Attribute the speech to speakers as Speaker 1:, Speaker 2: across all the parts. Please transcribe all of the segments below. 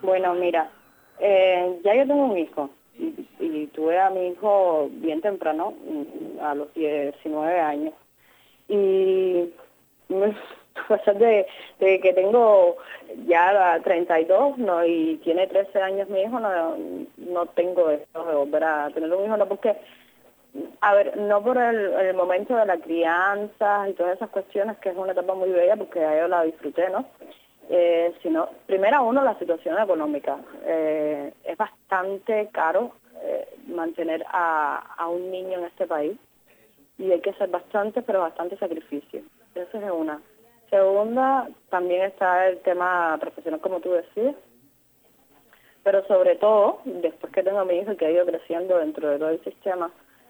Speaker 1: Bueno, mira, ya yo tengo un hijo y tuve a mi hijo bien temprano, a los 19 años. Y a pesar de que tengo ya 32, ¿no? Y tiene 13 años mi hijo, no tengo esto de volver a tener un hijo, no, porque, a ver, no por el momento de la crianza y todas esas cuestiones, que es una etapa muy bella, porque ya yo la disfruté, ¿no? Sino, primero uno, la situación económica. Es bastante caro mantener a un niño en este país, y hay que hacer bastante sacrificio. Esa es una. Segunda, también está el tema profesional, como tú decías, pero sobre todo, después que tengo a mi hijo y que ha ido creciendo dentro de todo el sistema,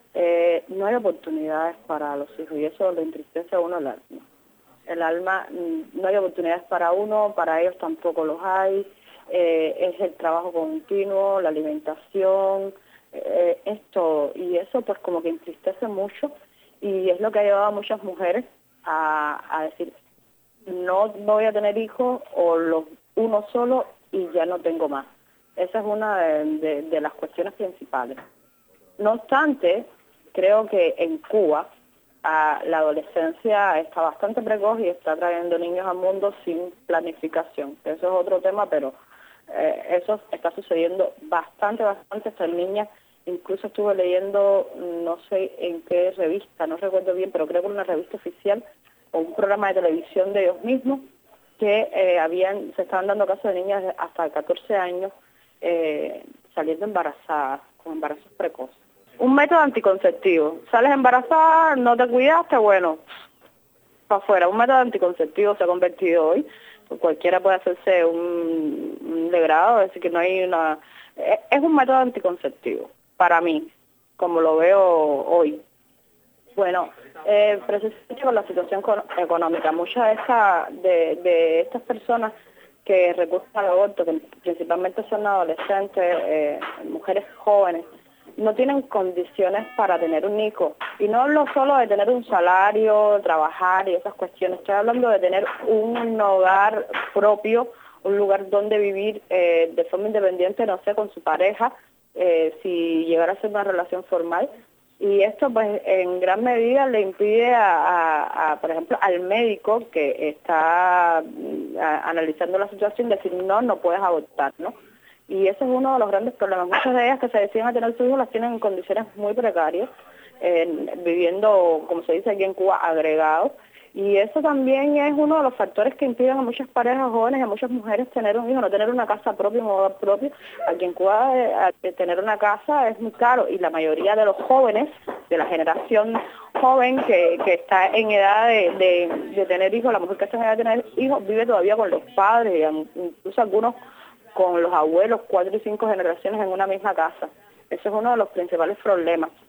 Speaker 1: no hay oportunidades para los hijos, y eso le entristece a uno el alma. El alma, no hay oportunidades para uno, para ellos tampoco los hay. Es el trabajo continuo, la alimentación, es todo. Y eso pues como que entristece mucho, y es lo que ha llevado a muchas mujeres a decir, no voy a tener hijos, o uno solo y ya no tengo más. Esa es una de las cuestiones principales. No obstante, creo que en Cuba la adolescencia está bastante precoz y está trayendo niños al mundo sin planificación. Eso es otro tema, pero eso está sucediendo bastante. Estas niñas, incluso estuve leyendo, no sé en qué revista, no recuerdo bien, pero creo que una revista oficial o un programa de televisión de ellos mismos, que se estaban dando casos de niñas hasta 14 años saliendo embarazadas, con embarazos precoces. Un método anticonceptivo. Sales embarazada, no te cuidaste, bueno, para afuera. Un método anticonceptivo se ha convertido hoy. Cualquiera puede hacerse un legrado, es decir, que no hay una... Es un método anticonceptivo, para mí, como lo veo hoy. Bueno, precisamente con la situación económica, muchas de estas personas que recurren al aborto, que principalmente son adolescentes, mujeres jóvenes, no tienen condiciones para tener un hijo. Y no hablo solo de tener un salario, trabajar y esas cuestiones. Estoy hablando de tener un hogar propio, un lugar donde vivir de forma independiente, no sé, con su pareja, si llegara a ser una relación formal. Y esto pues en gran medida le impide por ejemplo, al médico que está analizando la situación, decir no puedes abortar, ¿no? Y ese es uno de los grandes problemas. Muchas de ellas que se deciden a tener sus hijos las tienen en condiciones muy precarias, viviendo, como se dice aquí en Cuba, agregados. Y eso también es uno de los factores que impiden a muchas parejas jóvenes y a muchas mujeres tener un hijo, no tener una casa propia, un hogar propio. Aquí en Cuba tener una casa es muy caro, y la mayoría de los jóvenes, de la generación joven que está en edad de tener hijos, la mujer que está en edad de tener hijos, vive todavía con los padres, incluso algunos con los abuelos, 4 y 5 generaciones en una misma casa. Ese es uno de los principales problemas.